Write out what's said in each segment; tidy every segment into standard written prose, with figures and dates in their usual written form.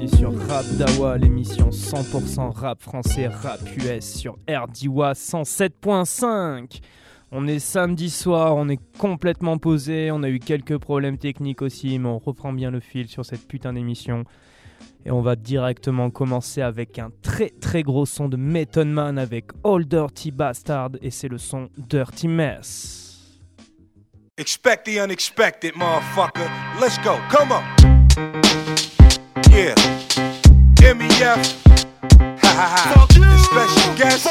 sur Rap Dawa, l'émission 100% rap français, rap US sur RDWA 107.5. On est samedi soir, on est complètement posé, on a eu quelques problèmes techniques aussi, mais on reprend bien le fil sur cette putain d'émission. Et on va directement commencer avec un très très gros son de Method Man avec Old Dirty Bastard, et c'est le son Dirty Mess. Expect the unexpected, motherfucker. Let's go, come on. Yeah, MEF. Ha ha ha. The special guest.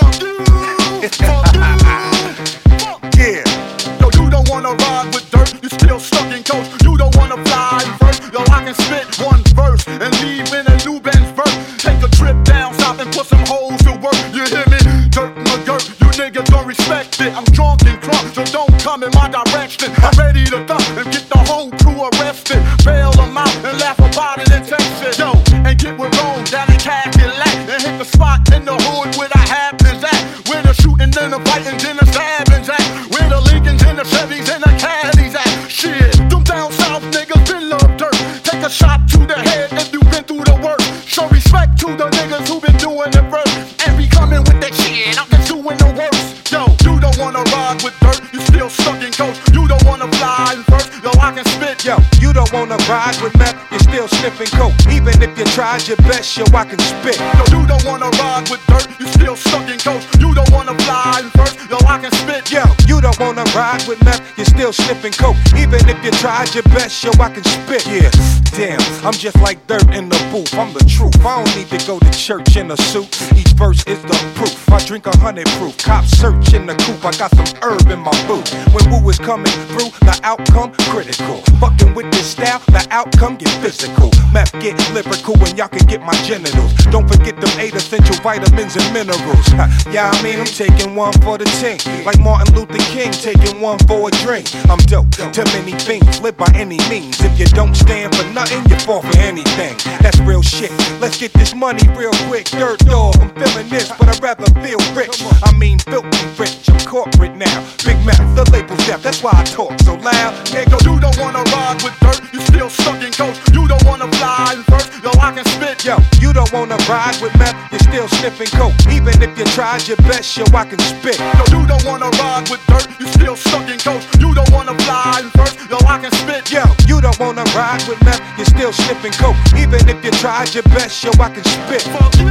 Yeah. Yo, you don't wanna ride with dirt, you still stuck in coach. You don't wanna fly first. Yo, I can spit one verse and leave in a new Benz verse. Take a trip down south and put some hoes to work. You hear me? Dirt my dirt, you niggas don't respect it. I'm drunk and crunk, so don't come in my direction. I'm ready to thump and get the whole crew arrested. Bail them out and laugh about it and text it. Yo, and get with Rome down in Cadillac and hit the spot in the hood where the happens at. Where the shooting and the fighting and the stabbings at. Where the Lincolns and the Chevys and the Caddies at. Shit, them down south niggas been love dirt. Take a shot to the head if you been through the work. Show respect to the niggas who been doing it first. And be coming with that shit, I'm just doing the worst. Yo, you don't wanna ride with dirt, you still stuck in coach. You don't wanna fly first, yo, I can spit. Yo, you don't wanna ride with meth, you're still sniffing coke. Even if you tried your best, yo, I can spit. Yo, you don't wanna ride with dirt, you still stuck in coach. You don't wanna fly first, yo, I can spit. Yo, you don't wanna ride with meth, you're still sniffing coke. Even if you tried your best, yo, I can spit. Yeah, damn, I'm just like dirt in the booth. I'm the truth. I don't need to go to church in a suit. Each verse is the proof. I drink 100 proof. Cops search in the coop. I got some herb in my boot. When woo is coming through, the outcome critical. Fucking with this style, the outcome get physical. Meth get lyrical and y'all can get my genitals. Don't forget them 8 essential vitamins and minerals. Yeah, I mean, I'm taking one for the team. Like Martin Luther King, taking one for a drink. I'm dope. Too many things, live by any means. If you don't stand for nothing, you fall for anything. That's real shit. Let's get this money real quick. Dirt dog, I'm feeling this, but I'd rather feel rich. I mean, filthy rich. I'm corporate now. Big mouth, the label's deaf. That's why I talk so loud. Nigga, you don't wanna ride with dirt, you still stuck in coach. You don't wanna fly first, yo, I can spit. Yo, you don't wanna ride with meth, you're still sniffing coke. Even if you tried your best, yo, I can spit. Yo, you don't wanna ride with dirt, you still stuck in coach. You don't wanna fly first, yo, I can spit. Yo, you don't wanna ride with meth, you're still sniffing coke. Even if you tried your best, yo, I can spit. Fuck you,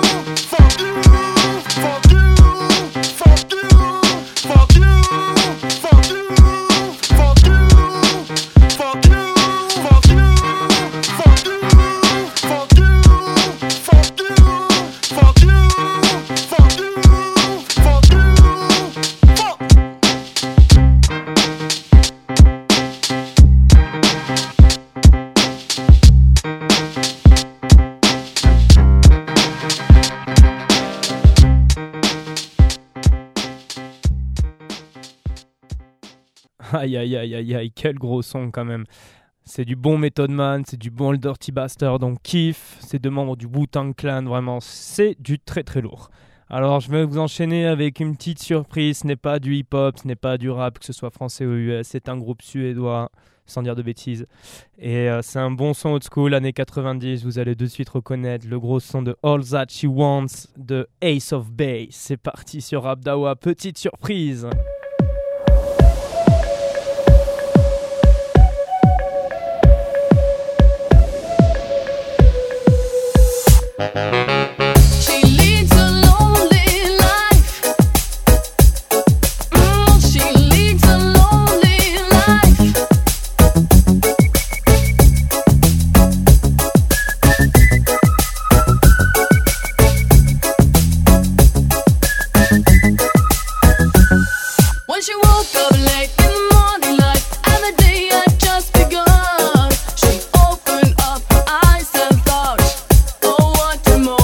fuck you, fuck you, fuck you, fuck you, fuck you, fuck you, fuck you, fuck you, fuck you, fuck you, fuck you, fuck you, fuck you, fuck you, fuck. Aïe aïe aïe aïe aïe, quel gros son quand même. C'est du bon Method Man, c'est du bon Dirty Bastard, donc kiffe. C'est deux membres du Wu-Tang Clan, vraiment, c'est du très très lourd. Alors je vais vous enchaîner avec une petite surprise. Ce n'est pas du hip-hop, ce n'est pas du rap, que ce soit français ou US. C'est un groupe suédois, sans dire de bêtises. Et c'est un bon son old school, années 90. Vous allez de suite reconnaître le gros son de All That She Wants de Ace of Base. C'est parti sur Rap Dawa, petite surprise. She leads a lonely life. She leads a lonely life. When she woke up late in the morning light and the day had just begun, she opened up her eyes and thought, oh, what tomorrow?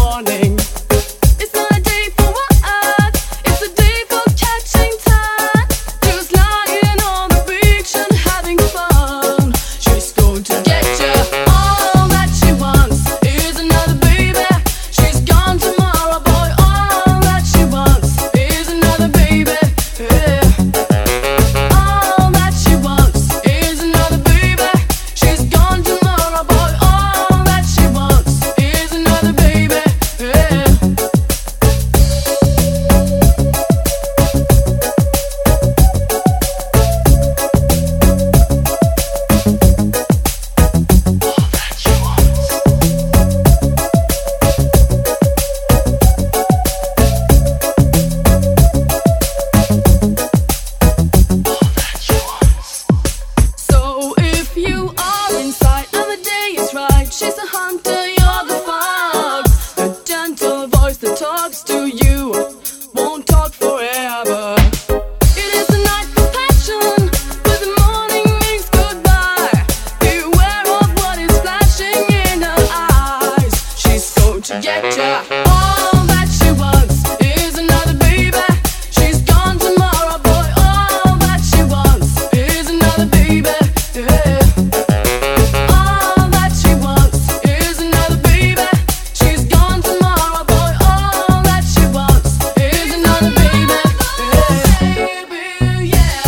talks to you won't talk forever. It is the night for passion, but the morning means goodbye. Beware of what is flashing in her eyes. She's going to get ya. All that she wants is another baby. She's gone tomorrow, boy. All that she wants is another baby. Yeah. All that she wants is another baby. She's gone tomorrow, boy. All that she wants is another baby. Yeah. Baby, yeah.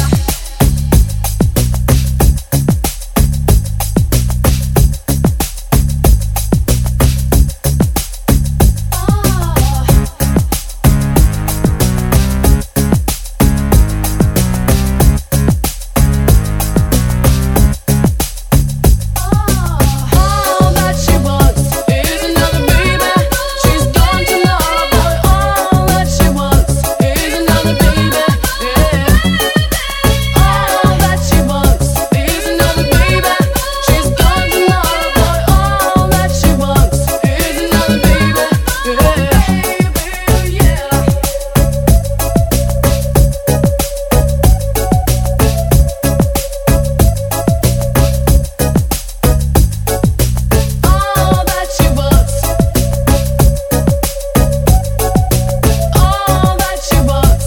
All that she wants is another baby. She's gone tomorrow, boy. All that she wants is another baby. Yeah. All that she wants is another baby. She's gone tomorrow, boy. All that she wants is another baby. Yeah. All that she wants. All that she wants.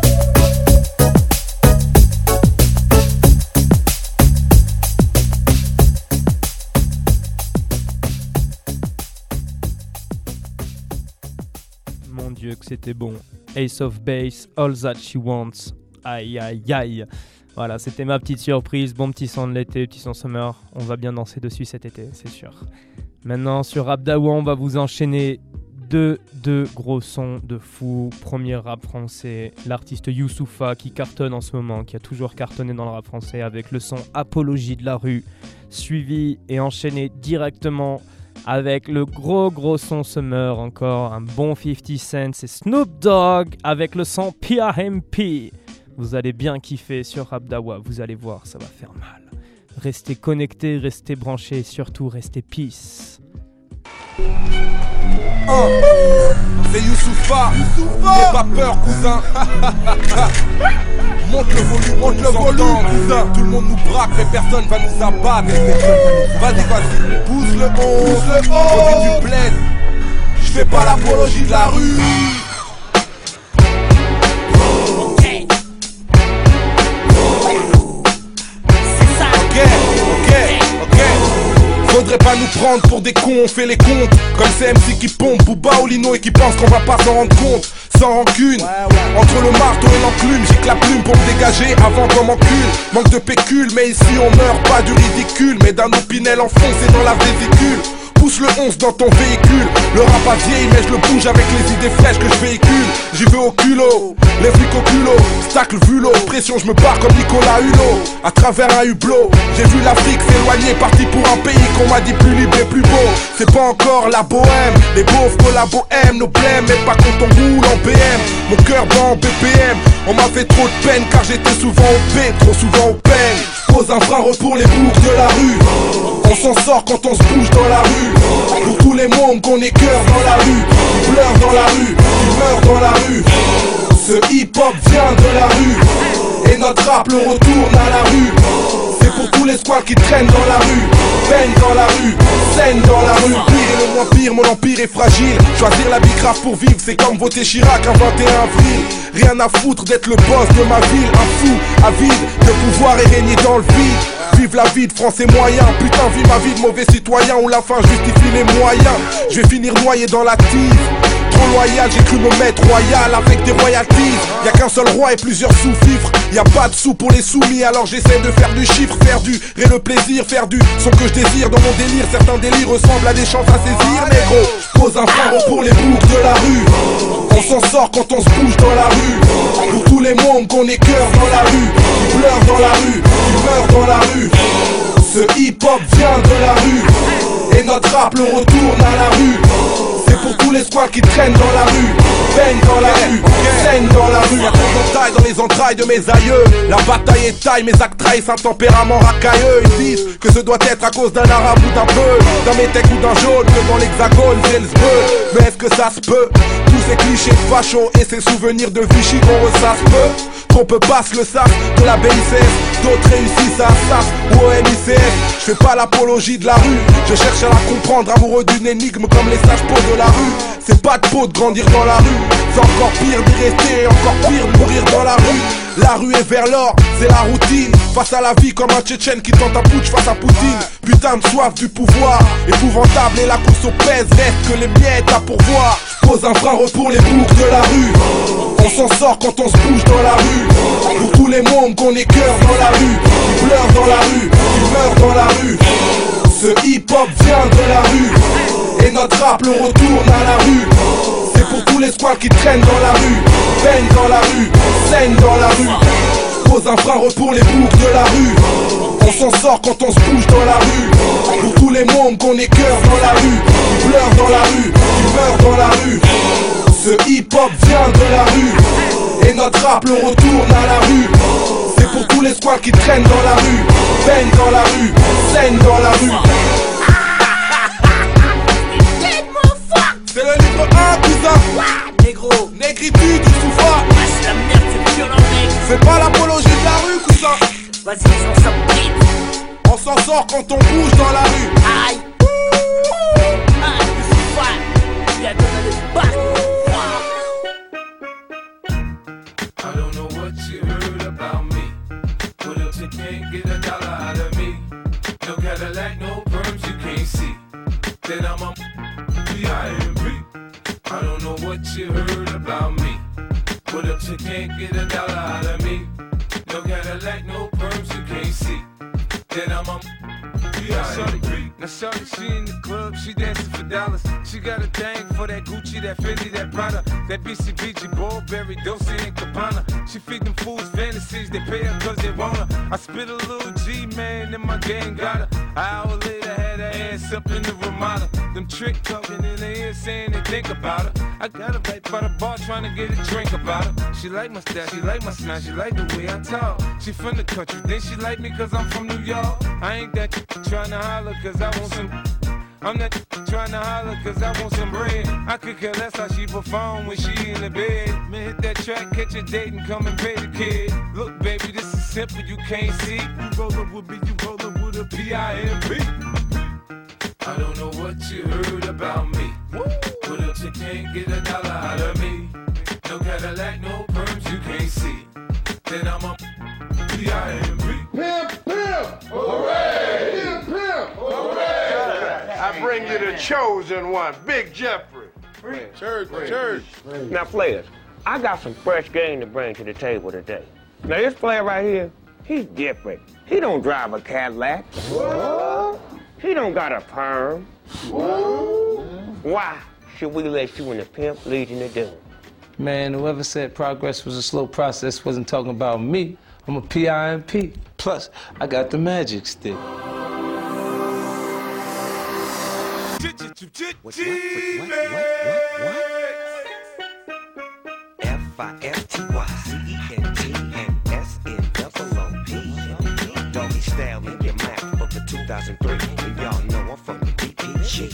Mon Dieu, que c'était bon. Ace of Base, All That She Wants. Aïe, aïe, aïe. Voilà, c'était ma petite surprise. Bon petit son de l'été, petit son summer. On va bien danser dessus cet été, c'est sûr. Maintenant, sur Rap Dawa, on va vous enchaîner deux gros sons de fou. Premier rap français, l'artiste Youssoupha qui cartonne en ce moment, qui a toujours cartonné dans le rap français avec le son Apologie de la rue, suivi et enchaîné directement avec le gros son summer, encore un bon 50 Cent, c'est Snoop Dogg avec le son PRMP. Vous allez bien kiffer sur Rap Dawa, vous allez voir, ça va faire mal. Restez connectés, restez branchés et surtout restez peace. C'est Youssoupha, n'aie pas peur cousin. Monte le volume cousin. Tout le monde nous braque mais personne va nous abattre. Vas-y, pousse le 11, côté du bled. J'fais pas l'apologie de la rue. Ok. Faudrait pas nous prendre pour des cons, on fait les comptes. Comme ces MC qui pompent, Booba ou Lino et qui pensent qu'on va pas s'en rendre compte. Sans rancune, entre le marteau et l'enclume, j'ai que la plume pour me dégager avant qu'on m'encule. Manque de pécule, mais ici on meurt pas du ridicule, mais d'un opinel enfoncé dans la vésicule. Pousse le 11 dans ton véhicule. Le rap a vieilli mais je le bouge avec les idées fraîches que je véhicule. J'y vais au culot, les flics au culot. Stacle vulot, pression je me barre comme Nicolas Hulot. À travers un hublot, j'ai vu l'Afrique s'éloigner. Parti pour un pays qu'on m'a dit plus libre et plus beau. C'est pas encore la bohème, les beaufs collabos aiment nos blèmes. Mais pas quand on roule en BM, mon cœur bat en BPM. On m'a fait trop de peine car j'étais souvent au P, trop souvent au peine. Pose un frein pour les boucs de la rue. On s'en sort quand on se bouge dans la rue. Pour tous les mômes qu'on est cœur dans la rue, qui pleurent dans la rue, qui meurent dans la rue. Ce hip-hop vient de la rue, et notre rap le retourne à la rue. C'est pour tous les squats qui traînent dans la rue, peignent dans la rue, scène dans la rue. Pire et le moins pire, mon empire est fragile. Choisir la bicrave pour vivre, c'est comme voter Chirac un 21 avril. Rien à foutre d'être le boss de ma ville. Un fou, avide de pouvoir et régner dans le vide. Vive la vie de français moyen, putain vis ma vie de mauvais citoyen où la fin justifie les moyens. Je vais finir noyé dans la tige. Trop loyal, j'ai cru me mettre royal avec des royalties. Y'a qu'un seul roi et plusieurs sous-fifres. Y'a pas de sous pour les soumis, alors j'essaie de faire du chiffre, faire du ré le plaisir, faire du son que je désire. Dans mon délire, certains délires ressemblent à des chances à saisir. Mais gros, j'pose un frein pour les boucs de la rue. On s'en sort quand on se bouge dans la rue. Pour tous les mômes qu'on est cœur dans la rue, qui pleurent dans la rue, qui meurent dans la rue. Ce hip-hop vient de la rue, et notre rap le retourne à la rue. C'est pour tous les squales qui traînent dans la rue, baignent dans la rue, saignent dans la rue. Y'a trop d'entailles dans les entrailles de mes aïeux. La bataille est taille, mes actes trahissent un tempérament racailleux. Ils disent que ce doit être à cause d'un arabe ou d'un peu, d'un métèque ou d'un jaune, que dans l'hexagone c'est le zbeu. Mais est-ce que ça se peut? Tous ces clichés de facho et ces souvenirs de Vichy qu'on ressasse peu. Trop peu passe le sac de la BICS, d'autres réussissent à SAS ou au MICS. Je fais pas l'apologie de la rue, je cherche à la comprendre, amoureux d'une énigme comme les sages peaux de la rue. C'est pas de peau de grandir dans la rue, c'est encore pire d'y rester, encore pire de mourir dans la rue. La rue est vers l'or, c'est la routine. Face à la vie comme un Tchétchène qui tente un putsch face à Poutine. Putain de soif du pouvoir, épouvantable et la course au pèse. Reste que les miettes à pourvoir. Pose un frein pour les boucs de la rue. On s'en sort quand on se bouge dans la rue. Pour tous les mômes qu'on est cœur dans la rue, qui pleurent dans la rue, qui meurent dans la rue. Ce hip-hop vient de la rue, et notre rap le retourne à la rue. C'est pour tous les squales qui traînent dans la rue, baignent dans la rue, saignent dans la rue. Pose un frein pour les boucs de la rue. On s'en sort quand on se bouge dans la rue. Pour tous les mômes qu'on est cœur dans la rue, qui pleurent dans la rue, qui meurent dans la rue. Ce hip-hop vient de la rue, et notre rap le retourne à la rue. C'est pour tous les squales qui traînent dans la rue, baignent dans la rue, saignent dans la rue. C'est le livre 1, cousin. Négro, négritude ou soufa. C'est la merde, c'est violent, mec. Fais pas l'apologie de la rue, cousin. Vas-y, on s'en vite. On s'en sort quand on bouge dans la rue. Aïe. Aïe, c'est fine. Y'a donné le bac. I don't know what you heard about me, but if you can't get a dollar out of me, no Cadillac, no perms you can't see, then I'm a P.I.M.P. I don't know what you heard about me, but if you can't get a dollar out of me, no Cadillac, no perms you can't see, then I'm a P.I.M.P. Now shorty, she in the club, she dancing for dollars. She got a thing for that Gucci, that Fendi, that Prada, that BCBG, Burberry, Dolce and Gabbana. She feed them fools fantasies, they pay her cause they want her. I spit a little G, man, and my gang got her. An hour later, had her ass up in the Ramada. Them trick talking in her ear saying they think about her. I got her right by the bar trying to get a drink about her. She like my style, she like my smile, she like the way I talk. She from the country, then she like me cause I'm from New York. I ain't that trying to holler cause I want some. I'm not trying to holler cause I want some bread. I could care less how she perform when she in the bed. Man, hit that track, catch a date and come and pay the kid. Look baby, this is simple, you can't see. You rollin' with me, you rollin' with a P.I.M.P. I don't know what you heard about me, but if you can't get a dollar out of me, no Cadillac, no perms you can't see, then I'm a P.I.M.P. Pimp, pimp, hooray! Pimp, pimp, hooray! I bring you the chosen one, Big Jeffrey. Church. Now, players, I got some fresh game to bring to the table today. Now, this player right here, he's different. He don't drive a Cadillac. What? He don't got a perm. What? Why should we let you in the Pimp Legion of Doom? Man, whoever said progress was a slow process wasn't talking about me. I'm a P.I.M.P. Plus, I got the magic stick. What? F-I-F-T-Y-C-E-N-T-and-S-N-O-O-P. Doggy style in your mouth for the 2003. And y'all know I'm from the DPG.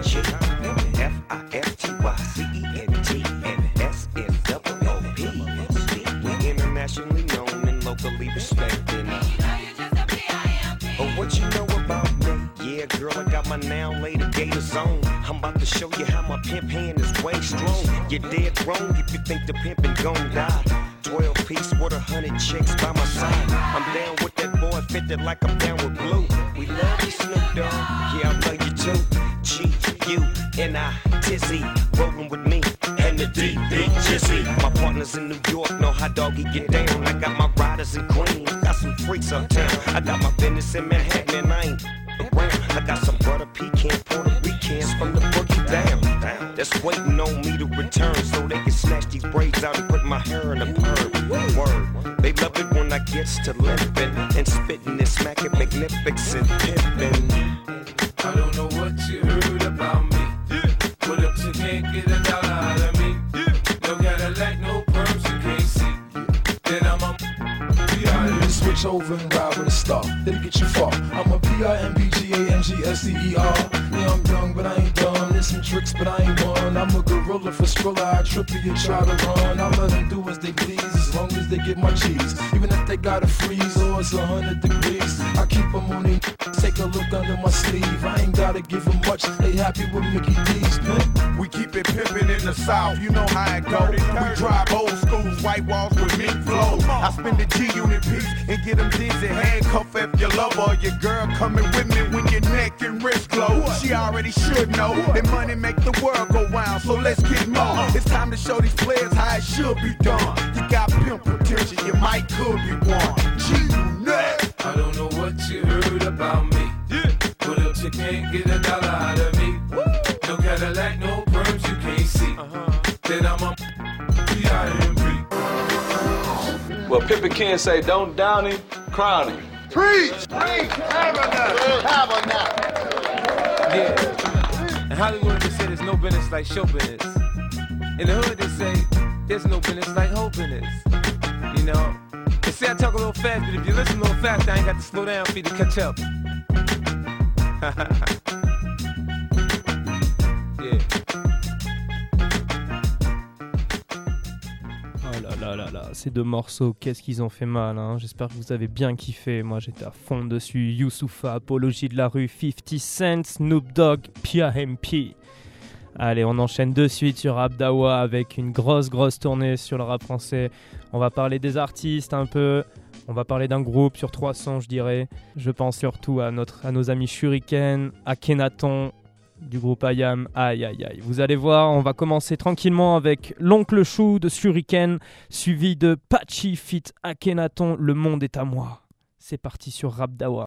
F-I-F-T-Y-C-E-N-T-and-S-N-O-O-P. We internationally known and locally respected. Oh, what you know about me? Yeah, girl, I got my now later gators on. I'm about to show you how my pimp hand is way strong. You're dead wrong if you think the pimpin' gon' die. 12 piece with 100 chicks by my side. I'm down with that boy, fitted like I'm down with Blue. We love you, Snoop Dogg. Yeah, I love you too. G-U-N-I-Tizzy, rollin' with me and the D-Big Jizzy. My partners in New York know how doggy get down. I got my riders in Queens, got some freaks uptown. I got my business in Manhattan and I ain't around. I got some butter pecan Puerto Ricans from the boogie down. That's waiting on me to return so they can snatch these braids out and put my hair in a perm. Word, they love it when I gets to limping and spitting and smacking magnificent pimping. I don't know what you heard about me, but if you can't get a dollar out of me. No Cadillac, no perms, you can't see. Then I'm a You switch over and ride with a star, it'll get you far. I'm a P-I-M-B-G-A-M-G-S-T-E-R. Yeah, I'm young, but I ain't dumb. There's some tricks, but I ain't one. I'm a gorilla for Skrilla, I trip you, try to run. I let them do as they please, as long as they get my cheese. Even if they gotta freeze or it's 100 degrees, I keep them on their take a look under my sleeve. I ain't gotta give them much, they happy with Mickey D's, man. We keep it pimpin' in the South, you know how it go. We drive old schools, white walls with mink flow. I spend the G-Unit piece and get them dizzy. Handcuff if your lover or your girl coming with me when your neck and wrist glow. She already should know that money make the world go round, so let's get more. It's time to show these players how it should be done. You got pimp potential, you might could be one. G-Unit. I don't know what you heard about me. But if you can't get a dollar out of me, no Cadillac, no perms, you can't see. Then I'm a P.I.M.P. Well, Pippin Ken say, don't down him, crown him. Preach! Preach! Have a nut! Have a nut! Yeah. In Hollywood, they say there's no business like show business. In the hood, they say there's no business like hoe business. You know? They say I talk a little fast, but if you listen a little fast, I ain't got to slow down for you to catch up. Yeah. Oh là là là, ces deux morceaux, qu'est-ce qu'ils ont fait mal, hein. J'espère que vous avez bien kiffé. Moi j'étais à fond dessus. Youssoupha, Apologie de la rue, 50 Cent, Snoop Dogg, P.I.M.P. Allez, on enchaîne de suite sur Rap Dawa avec une grosse tournée sur le rap français. On va parler des artistes un peu. On va parler d'un groupe sur 300, je dirais. Je pense surtout à nos amis Shuriken, à Kenaton, du groupe IAM. Aïe aïe aïe. Vous allez voir, on va commencer tranquillement avec l'Oncle Chou de Shuriken, suivi de Patchy fit Akhenaton, Le monde est à moi. C'est parti sur Rap Dawa.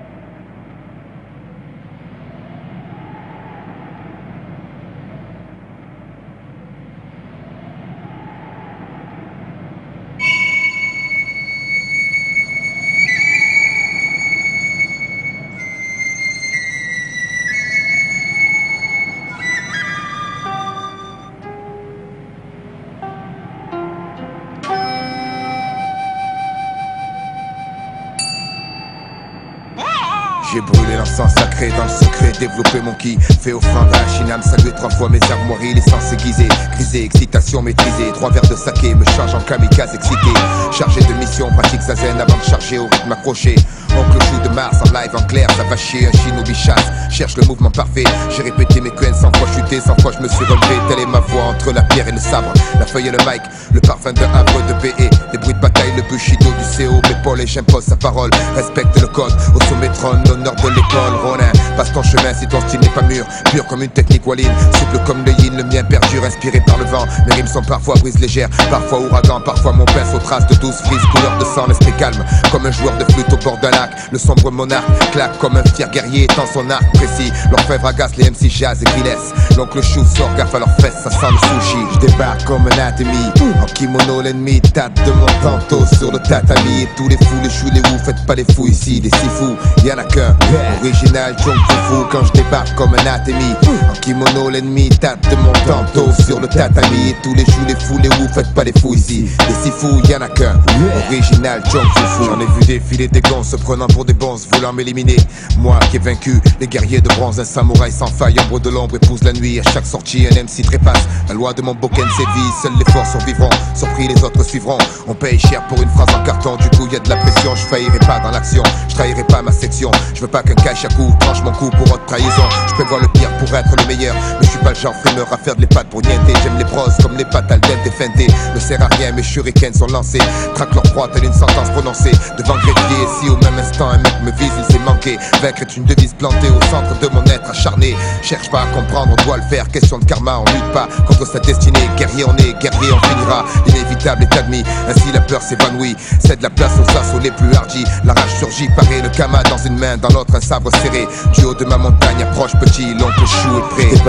J'ai brûlé l'encens sacré dans le secret, développé mon ki. Fait offrande à Shinam, salué 3 fois mes armoiries, l'essence aiguisée. Grisée, excitation maîtrisée, 3 verres de saké me charge en kamikaze excité. Chargé de mission, pratique zazen avant de charger au rythme accroché. Oncle Chou de Mars en live en clair, ça va chier, un shinobi chasse. Cherche le mouvement parfait, j'ai répété mes quennes 100 fois chuté, 100 fois je me suis relevé. Telle est ma voix entre la pierre et le sabre, la feuille et le mic, le parfum d'un havre de BE. Les bruits de bataille, le bushido du CO, m'épaule et j'impose sa parole. Respecte le code, au sommet trône l'honneur de l'école. Ronin, passe ton chemin si ton style n'est pas mûr. Pur comme une technique Walline, souple comme le yin, le mien perdure, inspiré par le vent. Mes rimes sont parfois brise légère, parfois ouragan, parfois mon pince aux traces de 12 frises, couleur de sang, l'esprit calme, comme un joueur de flûte au bord d'un lac. Le sombre monarque claque comme un fier guerrier étend son arc précis. L'orfèvre agace les MC jazz et grillesse. L'oncle Chou sort gaffe à leurs fesses, ça sent le sushi. Je débarque comme un atemi, en kimono l'ennemi tâte de mon tantôt sur le tatami. Et tous les fous, les choux, les ouf, faites pas les fous ici, des si fous, y'en a qu'un. Original, Jong Fufu, quand je débarque comme un atemi, en kimono l'ennemi tâte de mon tantôt sur le tatami. Et tous les choux, les fous, les ouf, faites pas les fous ici, des si fous, y'en a qu'un. Original, Jong Fufu. J'en ai vu défiler des gants se prenant pour des bons, voulant m'éliminer. Moi qui ai vaincu les guerriers de bronze, un samouraï sans faille, ombre de l'ombre épouse la nuit. À chaque sortie, un MC trépasse. La loi de mon boken sévit, seuls les forts survivront. Surpris, les autres suivront. On paye cher pour une phrase en carton, du coup y a de la pression. Je faillirai pas dans l'action, je trahirai pas ma section. Je veux pas qu'un cache-à-coup tranche mon cou pour haute trahison. Je prévois le pire pour être le meilleur, mais je suis pas le genre frimeur à faire de l'épate pour nienter. J'aime les pros comme les pattes al dente et feinté. Ne sert à rien, mes shurikens sont lancés. Traque leur proie telle une sentence prononcée. Devant greffier, si au même instant un mec me vise, il s'est manqué. Vaincre est une devise plantée au centre de mon être acharné. Cherche pas à comprendre, on doit le faire. Question de karma, on lutte pas contre sa destinée. Guerrier on est, guerrier on finira. L'inévitable est admis, ainsi la peur s'évanouit. Cède la place aux assauts les plus hardis. La rage surgit, paraît le kama dans une main, dans l'autre un sabre serré. Du haut de ma montagne approche petit, l'oncle Chou est prêt. Débarque comme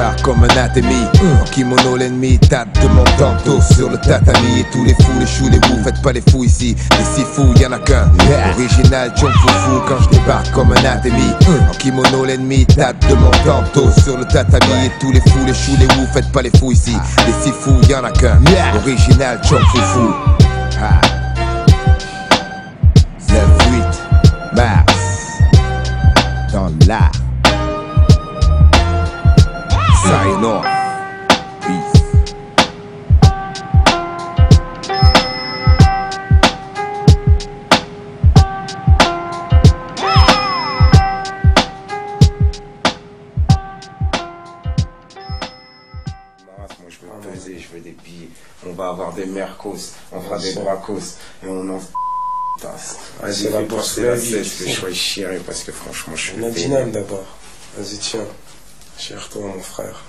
anatémie. En kimono l'ennemi tape de mon tantôt sur le tatami. Et tous les fous, les choux, les bouts, faites pas les fous ici. Les si fous, y'en a qu'un. Original, John Foufou quand je débarque comme anatémie. En kimono l'ennemi tape de mon tantôt sur le tatami. Et tous les fous, les choux, les bouts, faites pas les fous ici. Les si fous, y'en a qu'un. Original, John Foufou. 9-8 mars dans l'art. Sign off. Peace. Moi je veux peser, je veux des billets. On va avoir des mercos, on fera des bracos et on en. Vas-y, c'est la bourse de la vie. Je vais choisir parce que franchement je suis. On a Dynam d'abord. Vas-y, tiens. Cher-toi, mon frère.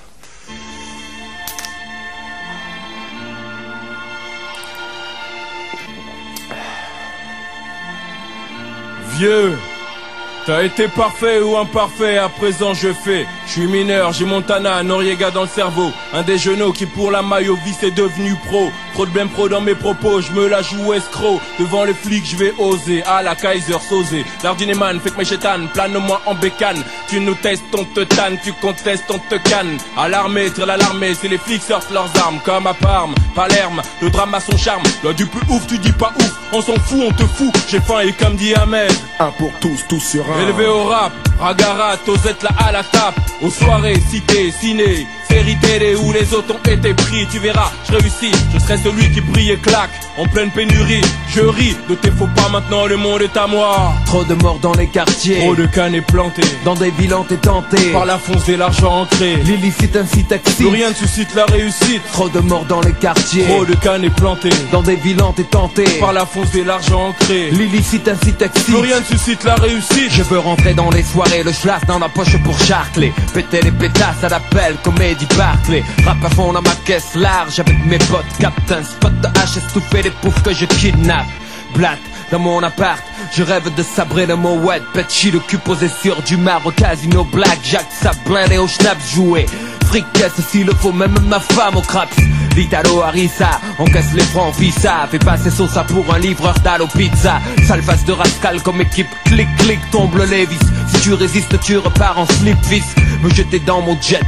Vieux, t'as été parfait ou imparfait, à présent je fais. Je suis mineur, j'ai Montana, Noriega dans le cerveau. Un des genoux qui pour la maille au vice est devenu pro. Trop de blême pro dans mes propos, je me la joue escroc. Devant les flics je vais oser, à la Kaiser Sosé. L'ardineman fait que mes chétanes, plane-moi en bécane. Tu nous testes, on te tanne, tu contestes, on te canne. À l'armée, tire l'alarmée, c'est les flics sortent leurs armes. Comme à Parme, Palerme, le drame a son charme. Là du plus ouf, tu dis pas ouf, on s'en fout, on te fout. J'ai faim et comme dit Ahmed, un pour tous, tous sur un. Élevé au rap, Ragara, Tosette là à la tape. Aux soirées, cité, ciné, série télé où les autres ont été pris. Tu verras, je réussis, je serai celui qui brille et claque. En pleine pénurie, je ris de tes faux pas, maintenant le monde est à moi. Trop de morts dans les quartiers, trop de cannes plantés dans des villes tentées par la fonce et l'argent ancré. L'illicite incite excite, plus rien ne suscite la réussite. Trop de morts dans les quartiers, trop de cannes plantées dans des villes tentées par la fonce et l'argent ancré. L'illicite incite excite, plus rien ne suscite la réussite. Je veux rentrer dans les soirées, le schlass dans la poche pour charcler. Péter les pétasses à l'appel, comédie Barclay. Rap à fond dans ma caisse large avec mes potes. Captain Spot de H, estouffer les poufs que je kidnappe. Blatt dans mon appart, je rêve de sabrer le mot wet. Petchi le cul posé sur du marbre, casino blackjack, sablin et au schnaps joué. Fricasse s'il le faut, même ma femme au craps. L'Italo Harissa, encaisse les francs visa. Fais passer Sosa pour un livreur d'Allo Pizza. Sale face de rascal comme équipe, clic clic tombe le Levis. Si tu résistes tu repars en slip vis. Me jeter dans mon jet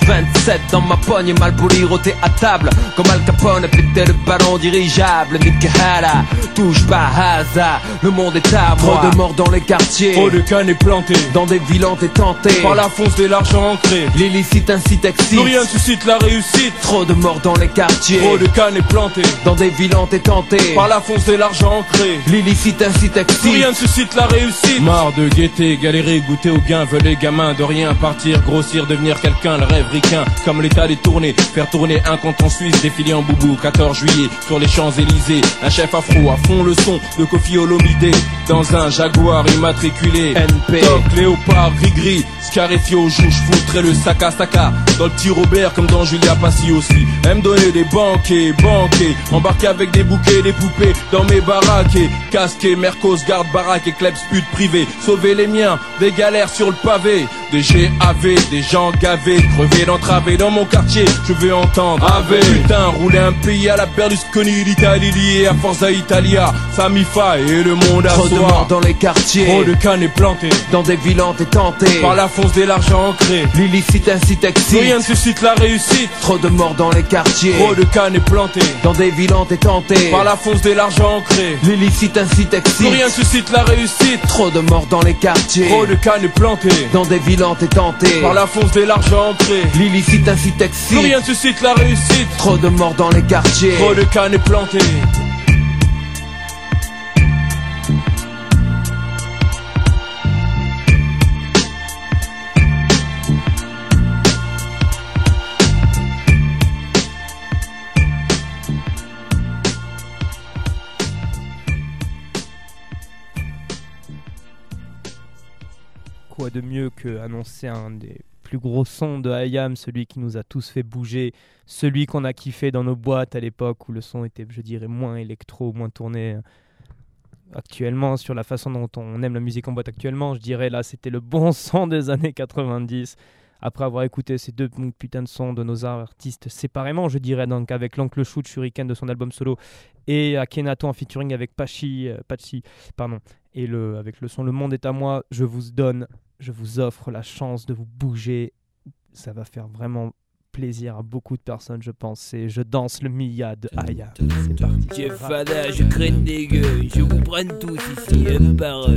27 dans ma pogne, mal poli roté à table. Comme Al Capone, péter le ballon dirigeable. Mikahara, touche pas hasard, le monde est à moi. Trop de morts dans les quartiers, trop de cannes plantées dans des villes tentées par la fonce de l'argent ancré. L'illicite incite excite, plus rien ne suscite la réussite. Trop de morts dans les quartiers, trop de cannes plantées dans des villes tentées par la fonce de l'argent ancré. L'illicite incite excite, plus rien ne suscite la réussite. Marre de guetter, galérer, goûter au gain. Veulent les gamins de rien partir, grossir, devenir quelqu'un. Le rêve ricain, comme l'état des tournées. Faire tourner un compte en Suisse, défiler en boubou 14 juillet sur les Champs-Élysées. Un chef afro à fond le son de Kofi Olomide. Dans un Jaguar immatriculé NP, Doc, léopard, gris-gris, scarifié aux joues, j'foutrais le sac à saca. Dans le petit Robert comme dans Julia Passy aussi. Aime donner des banquets, embarqué avec des bouquets, des poupées dans mes baraques. Casqué, Mercos, garde baraque et klebs pute privé. Sauver les miens, des galères sur le pavé. Des GAV, des gens gavés, crevés d'entraver dans mon quartier. Je veux entendre Ave. Putain, rouler un pays à la Berlusconi, l'Italie liée à Forza Italia, Samifa et le monde à soi. Trop de morts dans les quartiers, trop de cannes plantées dans des villes tentées par la fonce de l'argent ancré. L'illicite incite excite, plus rien ne suscite la réussite. Trop de morts dans les quartiers, trop de cannes plantées dans des villes tentées par la fonce de l'argent ancré. L'illicite incite excite, plus rien ne suscite la réussite. Trop de morts dans les quartiers, trop de cannes plantées dans des villes tentées par la fonce de l'argent ancré. L'illicite incite excite, plus rien ne suscite la réussite. Trop de morts dans les quartiers, trop de cannes plantées. Quoi de mieux que annoncer un des plus gros sons de IAM, celui qui nous a tous fait bouger, celui qu'on a kiffé dans nos boîtes à l'époque où le son était, je dirais, moins électro, moins tourné actuellement, sur la façon dont on aime la musique en boîte actuellement. Je dirais là, c'était le bon son des années 90. après avoir écouté ces deux putains de sons de nos artistes séparément, je dirais, donc avec l'Oncle Shoot Shuriken de son album solo et Akhenaton en featuring avec Pachi, et avec le son Le Monde est à moi, je vous offre la chance de vous bouger. Ça va faire vraiment plaisir à beaucoup de personnes, je pense. C'est Je danse le Mia de Aya. C'est parti. Jeff Fada, je craigne des gueux, je vous prenne tous ici, un par un.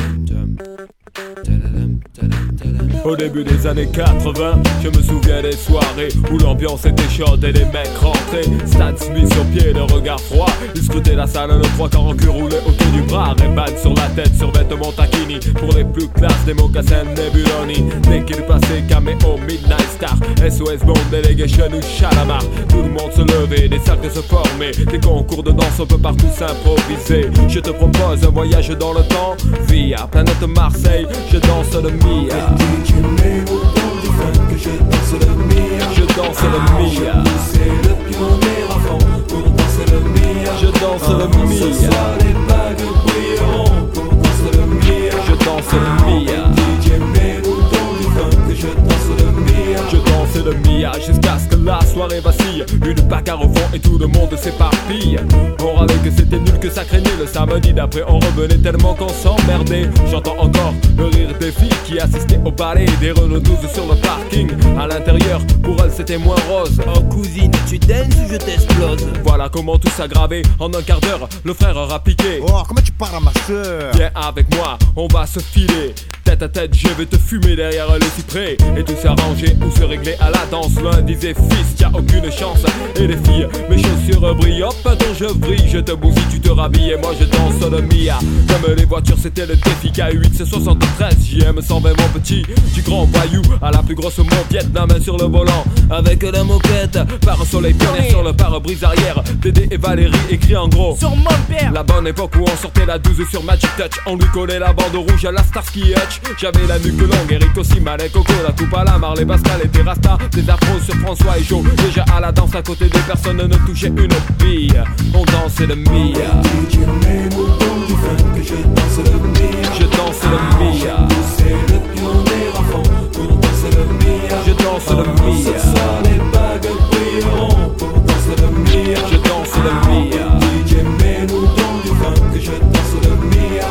Au début des années 80, je me souviens des soirées où l'ambiance était chaude et les mecs rentraient. Stan Smith sur pied, le regard froid. Ils scrutaient la salle, le 3 quarts en cul roulé autour du bras. Ray-Ban sur la tête, sur vêtements taquini. Pour les plus classes, des mocassins Nebuloni. Dès qu'il passait, caméo, Midnight Star, SOS Bond, Delegation ou Chalamar. Tout le monde se levait, des cercles se formaient. Des concours de danse, on peut partout s'improviser. Je te propose un voyage dans le temps via planète Marseille, je danse le Mia. Je mets autant du fun que je danse le Mia. Je danse le Mia. C'est le pionnier avant pour danser le Mia. Je danse le Mia. Ce soir les bagues brilleront pour danser le Mia. Je danse le Mia. DJ mets autant du fun que je danse le Mia. Je danse le Mia jusqu'à ce que la soirée vacille. Une bagarre au fond et tout le monde s'éparpille. On râlait que c'était nul, que ça craignait. Le samedi d'après on revenait tellement qu'on s'emmerdait. J'entends encore le rire des filles qui assistaient au ballet des Renault 12 sur le parking. À l'intérieur, pour elles c'était moins rose. Oh cousine, tu danses ou je t'explose? Voilà comment tout s'aggravait. En un quart d'heure, le frère aura piqué. Oh, comment tu parles à ma soeur? Viens avec moi, on va se filer. Tête à tête, je vais te fumer derrière le cyprès. Et tout s'arranger ou se régler à la danse. L'un disait fils, t'as aucune chance. Et les filles, mes chaussures brillent. Hop, attends, je brille, je te bousille, tu te rhabilles. Et moi je danse le Mia. Comme les voitures, c'était le défi K8, c'est 73. JM 120, mon petit, du grand voyou à la plus grosse moquette, la main sur le volant. Avec la moquette, par soleil pionnier sur le pare-brise arrière. Dédé et Valérie écrit en gros sur mon père. La bonne époque où on sortait la 12 sur Magic Touch. On lui collait la bande rouge à la Starsky Hutch. J'avais la nuque longue, Eric aussi, Malek, Coco, la coupe à la Marley, Pascal et Terrasta. Des afros sur François et Joe. Déjà à la danse à côté des personnes ne touchaient une bille. On dansait le Mia. DJ mets autant du fun que je danse le Mia. Je danse le Mia. C'est le pionnier avant pour danser le Mia. Je danse le Mia. Ce soir les bagues brilleront pour danser le Mia. Je danse le Mia. DJ mets autant du fun que je danse le Mia.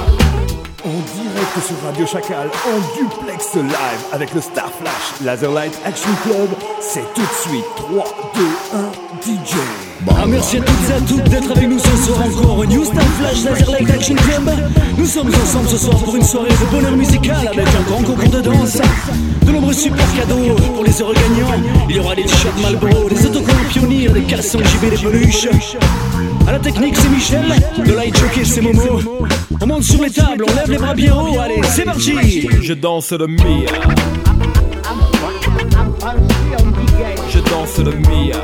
En direct sur Radio Chacal, en duplex live avec le Star Flash Laserlight Action Club, c'est tout de suite 3, 2, 1, DJ. Merci à toutes et à toutes d'être avec nous ce soir encore au New Star Flash Laserlight Action Club. Nous sommes ensemble ce soir pour une soirée de bonheur musical avec un grand concours de danse, de nombreux super cadeaux pour les heureux gagnants. Il y aura des t-shirts Marlboro, des autocollants Pionnier, des caleçons JB, des peluches. À la technique c'est Michel, de light jockey c'est Momo. On monte sur les tables, on lève les bras bien haut, allez c'est parti. Je danse le Mia. Je danse le Mia.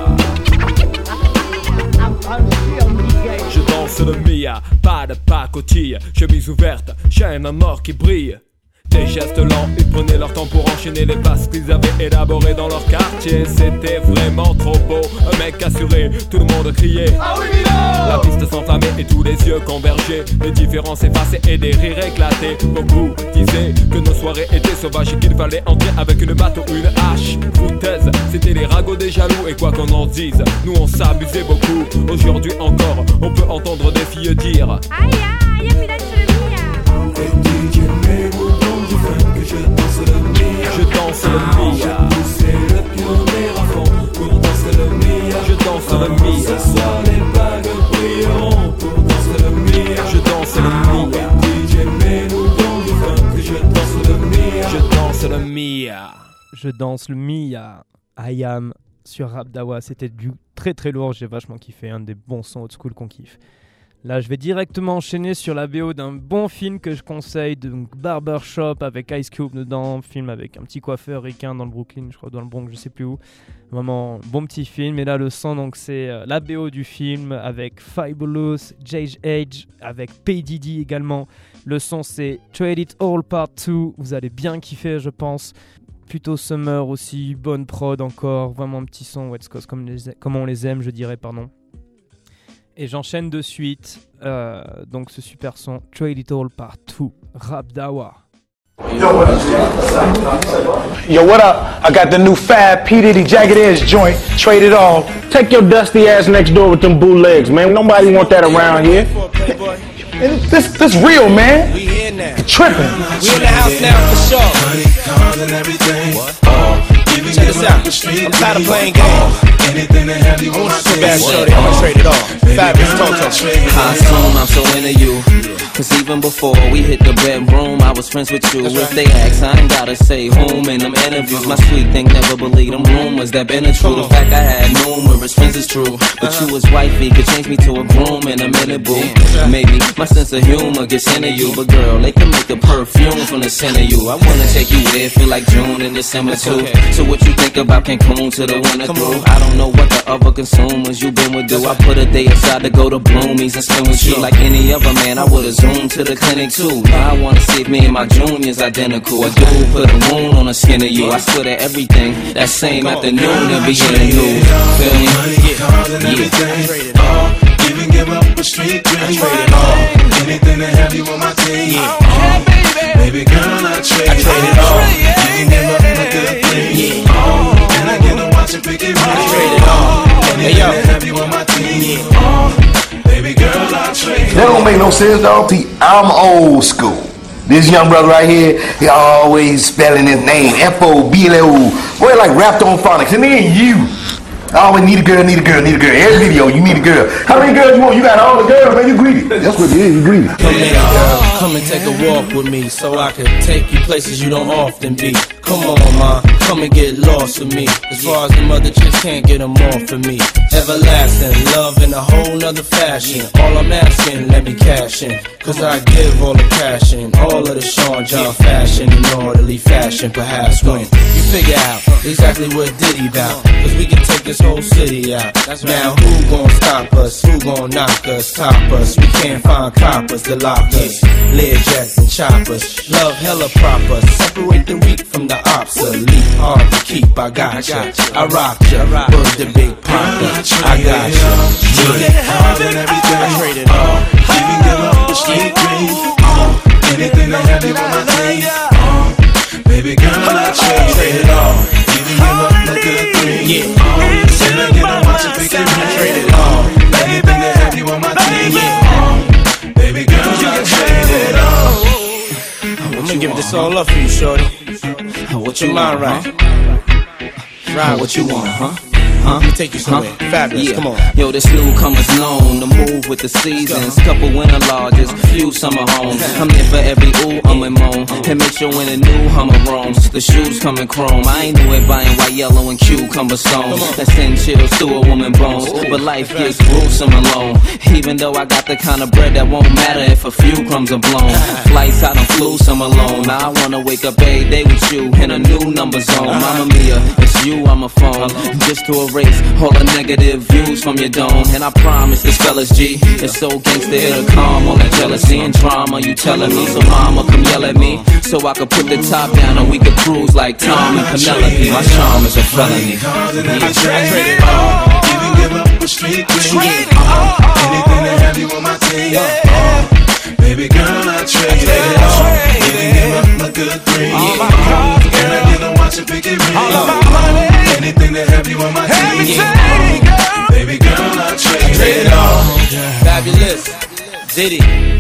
Je danse le Mia, pas de pacotille, chemise ouverte, chaîne en or qui brille. Des gestes lents, ils prenaient leur temps pour enchaîner les passes qu'ils avaient élaborées dans leur quartier. C'était vraiment trop beau, un mec assuré, tout le monde criait ah oui Milo. La piste s'enflammait et tous les yeux convergeaient. Les différences effacées et des rires éclatés. Beaucoup disaient que nos soirées étaient sauvages et qu'il fallait entrer avec une batte ou une hache. Foutaise, c'était les ragots des jaloux. Et quoi qu'on en dise, nous on s'abusait beaucoup. Aujourd'hui encore, on peut entendre des filles dire aïe aïe, mi danse le Mia. Et DJ mets autant du fun que je danse le Mia. Je danse le Mia. C'est le pionnier à fond pour danser le Mia. Je danse le Mia. Ce soir les bagues brilleront pour danser le Mia. Je danse le Mia. DJ mets autant du fun que je danse le Mia. Je danse le Mia. Je danse le Mia. I Am sur Rap Dawa, c'était du très très lourd, j'ai vachement kiffé, un des bons sons old school qu'on kiffe. Là, je vais directement enchaîner sur la BO d'un bon film que je conseille, donc Barbershop avec Ice Cube dedans, film avec un petit coiffeur ricain dans le Brooklyn, je crois, dans le Bronx, je sais plus où. Vraiment bon petit film. Et là, le son, donc c'est la BO du film avec Fabulous, J.H., avec P. Diddy également. Le son, c'est Trade It All Part 2. Vous allez bien kiffer, je pense. Plutôt summer aussi, bonne prod encore, vraiment un petit son West Coast comme on les aime, je dirais, pardon. Et j'enchaîne de suite, donc ce super son Trade It All Part 2, Rap Dawa. Yo, what up? I got the new Fab P. Diddy Jagged Edge joint. Trade it all. Take your dusty ass next door with them bootlegs, man. Nobody want that around here. This real, man. We here now. Tripping. We in the house now for sure. Money, cars, and everything. What? Check this out. I'm tired of playing games. Anything to have you on my team. Bad shorty, I'ma trade it all. Fabulous Toto. I assume I'm so into you. Cause even before we hit the bedroom, I was friends with you. If they ask, I ain't gotta say whom in them interviews. My sweet thing never believed them rumors that been a true. The fact I had numerous friends is true. But you was wifey, could change me to a groom in a minute, boo. Maybe my sense of humor gets into you. But girl, they can make a perfume from the scent of you. I wanna take you there, feel like June and December too. So what you think about Cancun to the winter through? I don't know what the other consumers you been with do. I put a day aside to go to Bloomies and spend with you. Like any other man, I would've zoomed to the clinic too. Now I wanna see if me and my junior's identical. A dude put a wound on the skin of you. I swear that everything that same afternoon and be in the news. Feel me? Yeah. Even give up a street dream. Trade it all. Anything to have you on my team. Baby girl, I trade it all. Even give up a good thing. And I get to watch it pick it right. Trade it all. Anything to have you on my team. Baby girl, I trade it all. That don't make no sense, dog. See, I'm old school. This young brother right here, he always spelling his name F-O-B-L-O. Boy, like rapped on phonics. And then you. I always need a girl, need a girl, need a girl. Every video, you need a girl. How many girls you want? You got all the girls, man. You greedy. That's what it is. You greedy. Come here, girl. Come and take a walk with me so I can take you places you don't often be. Come on, ma. Come and get lost with me. As far as the mother chicks can't get them off of me. Everlasting love in a whole nother fashion. All I'm asking, let me cash in. Cause I give all the cash in. All of the Sean John fashion in orderly fashion. Perhaps when you figure out exactly what Diddy bout. Cause we can take this whole city out. Now who gon' stop us? Who gon' knock us? Top us? We can't find coppers to lock us. Learjets and choppers. Love hella proper. Separate the weak from the obsolete. Hard to keep, I got ya. I rock ya. Word the big papa. I got ya. Hard and everything. I trade it all. Even give up the street dream. Anything to have you on my team. Baby girl, I trade it all. Even give up the good thing. Said I get on watch it pick it right. Trade it all. Anything to have you on my team. Baby girl, I trade it all. I'm gonna give this all up for you, shorty. What your mind right? Ride what you want, huh? Let me take you somewhere. Fabulous, Yeah. come on. Yo, this newcomer's known to move with the seasons. Couple winter lodges, few summer homes. I'm there for every ooh, and moan. And make sure when a new Hummer roams, the shoes come in chrome. I ain't new at buying white, yellow, and cucumber stones. That send chills to a woman's bones. But life gets gruesome alone. Even though I got the kind of bread that won't matter if a few crumbs are blown. Flights out and flew some alone. Now I wanna wake up every day with you in a new number zone. Mama Mia, it's you on my phone. Just to erase all the negative views from your dome. And I promise this fella's G. It's so gangsta, it'll calm all that jealousy and drama you telling me. So mama, come yell at me so I can put the top down and we can cruise like Tom and Penelope. My charm is a felony. I trade it all. Even give up a street dream. Anything to have you on my team. Baby girl, I trade it all. Even give up a good thing. And I get to watch it pick it right. Anything to have you on my team. Baby girl, I trade it all. Fabulous, Diddy,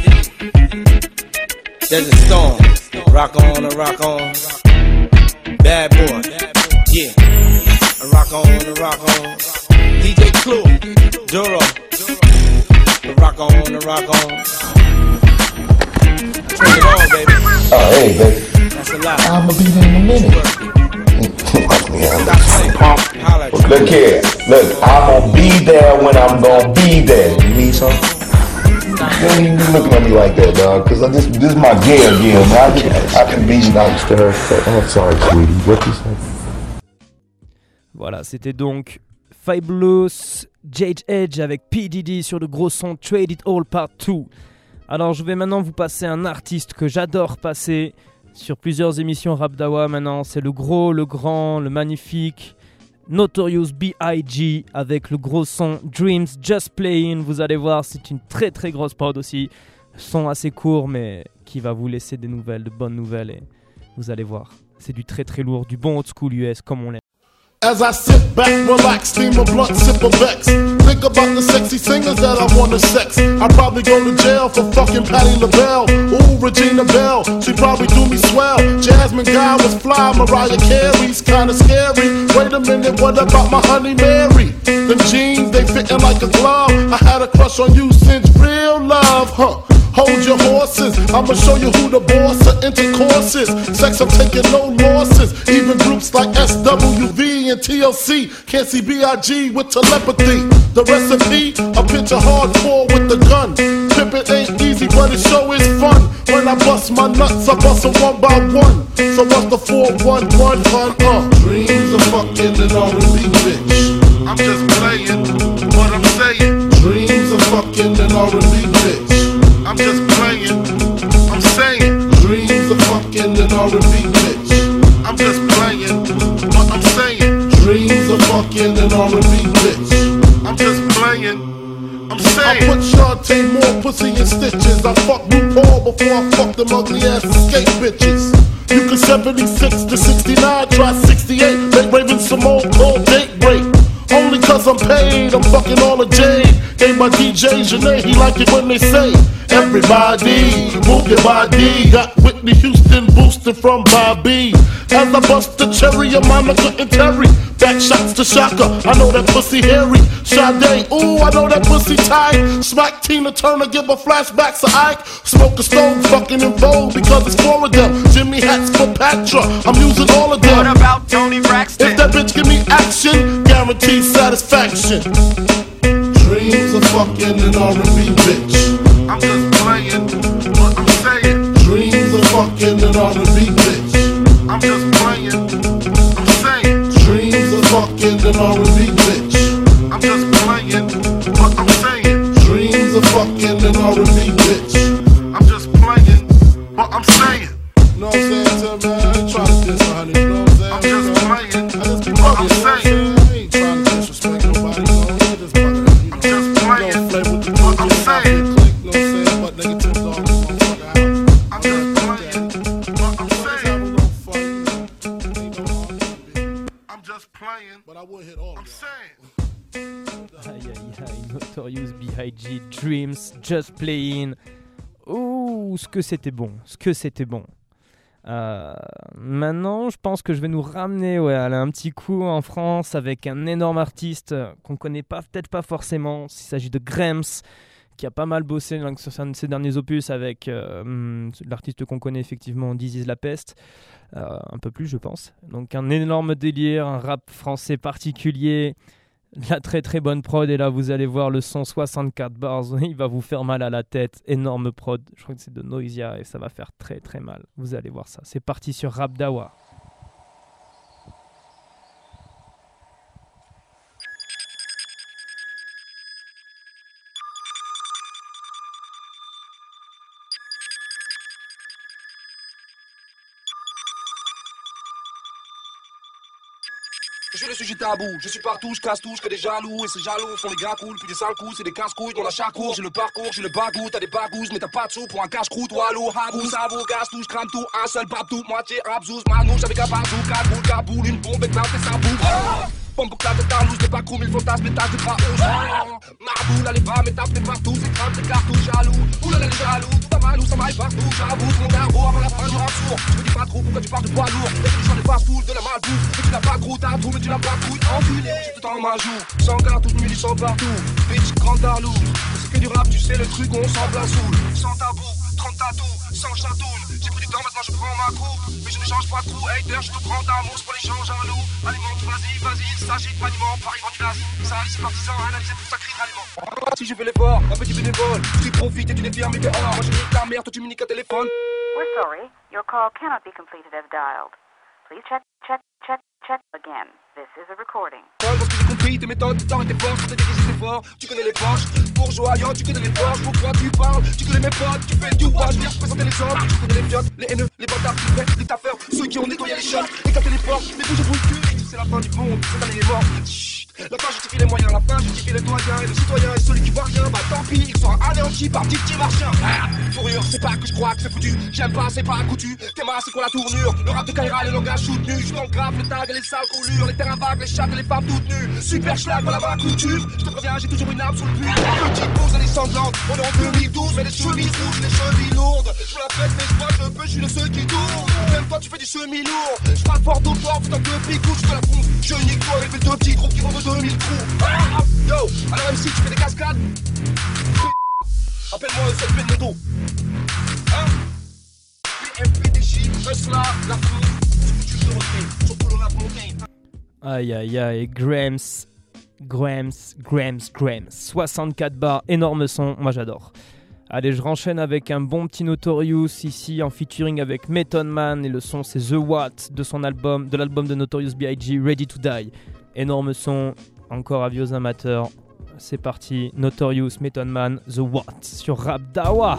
Desert Storm, rock on and rock on. Bad boy, yeah, rock on and rock on. DJ Clue, Duro, rock on and rock on. Trade it all, baby. Oh, hey, baby. That's a lot. I'm gonna be there in a minute. Look here. Look, I'm gonna be there when I'm gonna be there. You need something? Don't even be looking at me like that, dog. Cause this is my gear, man. I can be nice to her. Oh, sorry, sweetie. What you say? Voilà, c'était donc Fabulous Jagged Edge avec P. Diddy sur le gros son Trade It All Part 2. Alors je vais maintenant vous passer un artiste que j'adore passer sur plusieurs émissions Rap Dawa maintenant. C'est le gros, le grand, le magnifique Notorious B.I.G. avec le gros son Dreams Just Playing. Vous allez voir, c'est une très très grosse prod aussi. Son assez court mais qui va vous laisser des nouvelles, de bonnes nouvelles. Et Vous allez voir, c'est du très très lourd, du bon old school US comme on l'aime. As I sit back, relax, steam a blunt, sip a Vex. Think about the sexy singers that I wanna sex. I probably go to jail for fucking Patti LaBelle. Ooh, Regina Belle, she probably do me swell. Jasmine Guy was fly, Mariah Carey's kinda scary. Wait a minute, what about my honey Mary? Them jeans, they fitting like a glove. I had a crush on you since real love, huh? Hold your horses, I'ma show you who the boss of intercourse is. Sex, I'm taking no losses. Even groups like SWV and TLC can't see B.I.G. with telepathy. The recipe, a picture hardcore with the gun. Pimpin' ain't easy, but it sure is fun. When I bust my nuts, I bust them one by one. So what's the 411 fun? Dreams of fucking an R&B bitch. I'm just playing what I'm saying. Dreams of fucking an R&B bitch. I'm just playing, I'm saying. Dreams of fucking an R&B bitch. I'm just playing, what I'm saying. Dreams of fucking an R&B bitch. I'm just playing, I'm saying. I put Shantae more pussy in stitches. I fuck RuPaul before I fuck them ugly ass escape bitches. You can 76 to 69, try 68. Make Raven Simone call date break. Only cause I'm paid, I'm fucking all the jade. Gave my DJ Janae, he like it when they say everybody, move your body. Got Whitney Houston boosted from Bobby. As I bust the cherry, your mama couldn't tarry. Back shots to Shaka, I know that pussy hairy. Sade, ooh, I know that pussy tight. Smack Tina Turner, give her flashbacks to Ike. Smoke a stove, fucking in vogue because it's four of them. Jimmy hats for Patra, I'm using all of them. What about Tony Braxton? If that bitch give me action, guaranteed satisfaction. Dreams of fucking an R&B bitch. I'm just playing what I'm saying. Dreams of fucking an R&B bitch. I'm just playing, I'm saying. Dreams of fucking an R&B bitch. I'm just playing what I'm saying. Dreams of fucking an R&B bitch. I'm just playing what I'm saying. Know what I'm saying? Tell me, I ain't trying to diss her, honey. You know what I'm saying? I'm just playing what I'm saying. I ain't trying to disrespect nobody. You know what I'm just playing what I'm saying. You know what I'm saying? But negative dog, motherfucker out. I'm just playing what I'm saying. I'm just playing, but I would hit all. I'm saying. Aïe aïe aïe, Notorious B.I.G. Dreams, Just Playing. Ouh, ce que c'était bon, ce que c'était bon. Maintenant, je pense que je vais nous ramener à un petit coup en France avec un énorme artiste qu'on connaît pas, peut-être pas forcément. Il s'agit de Grams, qui a pas mal bossé sur ses derniers opus avec l'artiste qu'on connaît effectivement, This Is La Peste, un peu plus je pense. Donc un énorme délire, un rap français particulier, de la très très bonne prod, et là vous allez voir le son 64 bars, il va vous faire mal à la tête, énorme prod, je crois que c'est de Noisia et ça va faire très très mal, vous allez voir ça. C'est parti sur Rap Dawa. Je suis le sujet tabou, je suis partout, je casse tout, je crée des jaloux. Et ces jaloux font des gars cool, puis des sales coups, c'est des casse-couilles dans la chacour. J'ai le parcours, j'ai le bagou, t'as des bagous, mais t'as pas de sous pour un cache-croûte. Walou, habou, sabou, casse tout, je crame tout, un seul partout, moitié rabzouz, manouche avec un bazou, cagoule, caboule, une bombe, et plein fait sa boue. Pompe pour que la loose, des pas chrome, ils fantasmes, les tâches de bras Maraboule, allez va, mais tape les partout, c'est grave, c'est cartouches, jaloux. Oulala, les jaloux, tout a mal ou ça maille partout, j'avoue, mon cerveau avant la fin du rap sourd. Je me dis pas trop pourquoi tu parles de poids lourd. Et j'en ai pas full de la malbouffe, mais tu n'as pas gros, t'as tout, mais tu n'as pas couille, enculé. J'ai tout en ma joue, sans cartouche, munitions partout. Bitch, grande darlou, c'est que du rap, tu sais le truc, on s'en place saoul. Sans tabou, 30 tatous, sans chatoune. J'ai pris du temps, maintenant je prends ma coupe. Mais je ne change pas trop, hater, je te prends d'amour, c'est pour les gens jaloux. Alimente, vas-y, il s'agit de maniement, par Ivan Classe. Ça c'est partisan, analysé pour ça crie ralliement. Si je fais l'effort, un petit bénévole. Tu profites et tu défies mais dehors. Moi je nique ta mère, toi tu me niques un téléphone. We're sorry, your call cannot be completed as dialed. Please check again. This is a recording. Parce que j'ai compris tes méthodes, tes temps et tes forces, pour te déguiser tes forts. Tu connais les poches, bourgeois, yo, tu connais les forges. Pourquoi tu parles? Tu connais mes potes, tu fais du wash, viens présenter les hommes. Tu connais les fiottes, les haineux, les bâtards, qui prêtent les taffeurs, ceux qui ont nettoyé les shots, éclaté les portes, les bouches au cul. C'est la fin du monde, cette année est morte. La fin justifie les moyens, la fin justifie les doyens. Et le citoyen est celui qui voit rien, bah tant pis, il sera anéanti. anéanti par Didier Martien. Ah, fourrure, c'est pas que je crois que c'est foutu. J'aime pas, c'est pas coutu. T'es marre, c'est quoi la tournure? Le rap de Kaira, les langages soutenus. Je dans le grave, le tag et les sales coulures. Les terrains vagues, les chattes et les femmes toutes nues. Super schlag, voilà ma couture. Je te préviens, j'ai toujours une arme sous le puits. Petite pause, elle est sanglante. On est en 2012, mais les chemises rouges, les chevilles lourdes. Je me la pète, mais je crois que je peux, je suis le seul qui tourne. Même toi, tu fais du semi-lourd. Je parle fort au fort, putain de picou, je te la pompe. Je nique toi avec mes deux petits groupes qui vont de 2000 trous. Ah, yo, alors même si tu fais des cascades, appelle-moi le seul de moto. Hein? PMPDJ, Usla, la foule, ce que tu veux refais, surtout le rap montagne. Aïe aïe aïe, Grams. 64 bars, énorme son, moi j'adore. Allez, je renchaîne avec un bon petit Notorious ici en featuring avec Method Man et le son c'est The Watt de l'album de Notorious B.I.G. Ready to Die. Énorme son, encore avis aux amateurs. C'est parti, Notorious, Method Man, The Watt sur Rap Dawa.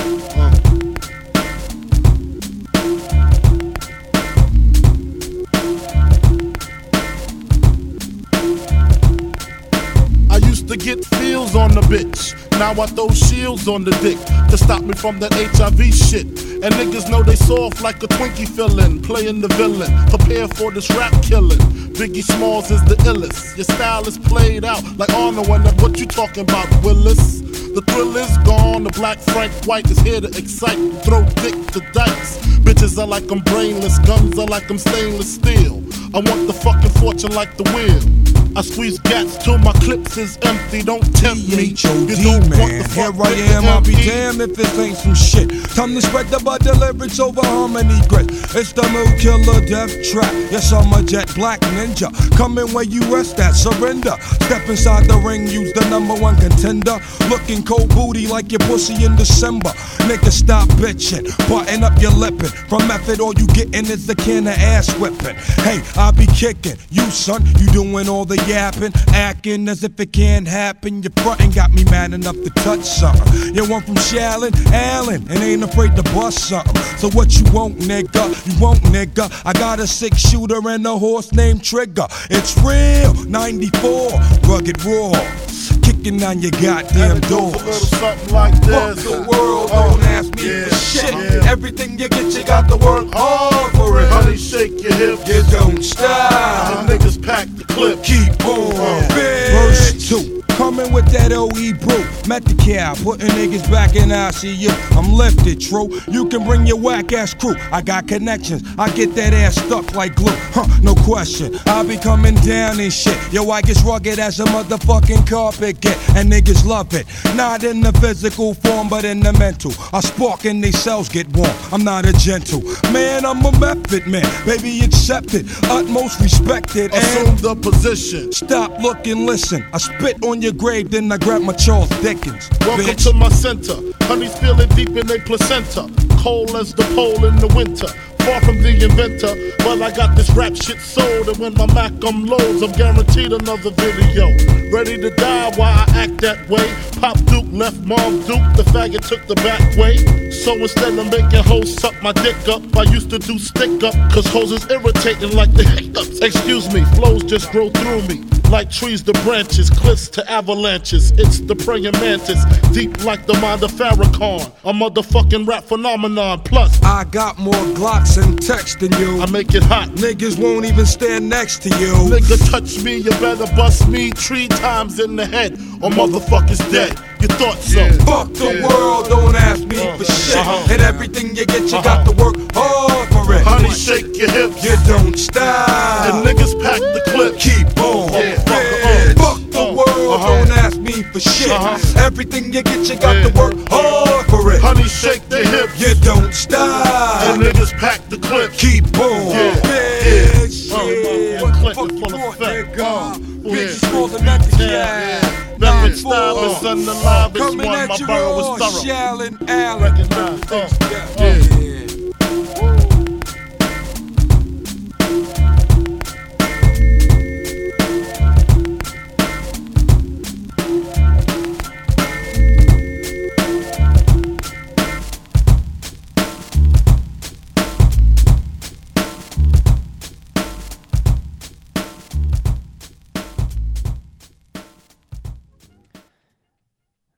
To get feels on the bitch. Now I throw shields on the dick to stop me from that HIV shit. And niggas know they soft like a Twinkie fillin', playing the villain. Prepare for this rap killing. Biggie Smalls is the illest. Your style is played out like Arnold. And what you talking about, Willis? The thrill is gone. The black Frank White is here to excite. Throw dick to dice. Bitches are like I'm brainless. Guns are like I'm stainless steel. I want the fucking fortune like the wheel. I squeeze gats till my clips is empty. Don't tempt me. You don't man. Want the fuck here I am. I'll be damned if this ain't some shit. Time to spread the butter lyrics over harmony grit. It's the mood killer death trap. Yes, I'm a jet black ninja. Coming where you rest at, surrender. Step inside the ring, use the #1 contender. Looking cold booty like your pussy in December. Nigga, stop bitching. Button up your lippin'. From method, all you gettin' is the can of ass whipping. Hey, I be kicking. You, son, you doing all the yapping, acting as if it can't happen. Your frontin' got me mad enough to touch something. You want from Shallon, Allen, and ain't afraid to bust something. So what you want, nigga? You want, nigga? I got a 6-shooter and a horse named Trigger. It's real, 94, rugged raw. Kicking on your goddamn doors. Something like this. Fuck the world, don't ask me for shit. Everything you get, you got to work hard for it. Honey, shake your hips. You don't stop. The niggas pack the clip. Keep on. Verse 2. Coming with that OE brew. Met the cow, putting niggas back in ICU. I'm lifted, true. You can bring your whack ass crew. I got connections. I get that ass stuck like glue. No question. I be coming down and shit. Yo, I get rugged as a motherfucking carpet get. And niggas love it. Not in the physical form, but in the mental. I spark and they cells get warm. I'm not a gentle man, I'm a method man. Baby, accept it. Utmost respected. Assume the position. Stop, look, and listen. I spit on your grave, then I grab my Charles Dickens. Welcome bitch. to my center. Honeys feeling deep in their placenta. Cold as the pole in the winter. Far from the inventor, but I got this rap shit sold. And when my Mac loads, I'm guaranteed another video. Ready to die while I act that way. Pop Duke left Mom Duke, the faggot took the back way. So instead of making hoes suck my dick up, I used to do stick up, cause hoes is irritating like the hiccups. Excuse me, flows just grow through me. Like trees to branches, cliffs to avalanches. It's the praying mantis, deep like the mind of Farrakhan. A motherfucking rap phenomenon. Plus, I got more Glocks and text than you. I make it hot. Niggas won't even stand next to you. Nigga touch me, you better bust me 3 times in the head, or motherfuckers dead. You thought so? Yeah. Fuck the world, don't ask me for shit. And everything you get, you got to work hard for it. Honey, shake your hips. You don't stop. And niggas pack the clip. Keep on. Fuck the world, don't ask me for shit. Everything you get, you got to work hard for it. Honey, shake the hips. You don't stop. And niggas pack the clip. Keep on. Bitch, clip full of fat. Bitches for the next guy. Method style is unalive. It's Coming one, at my you borough raw, is thorough. Shallon, Allen. Recognize.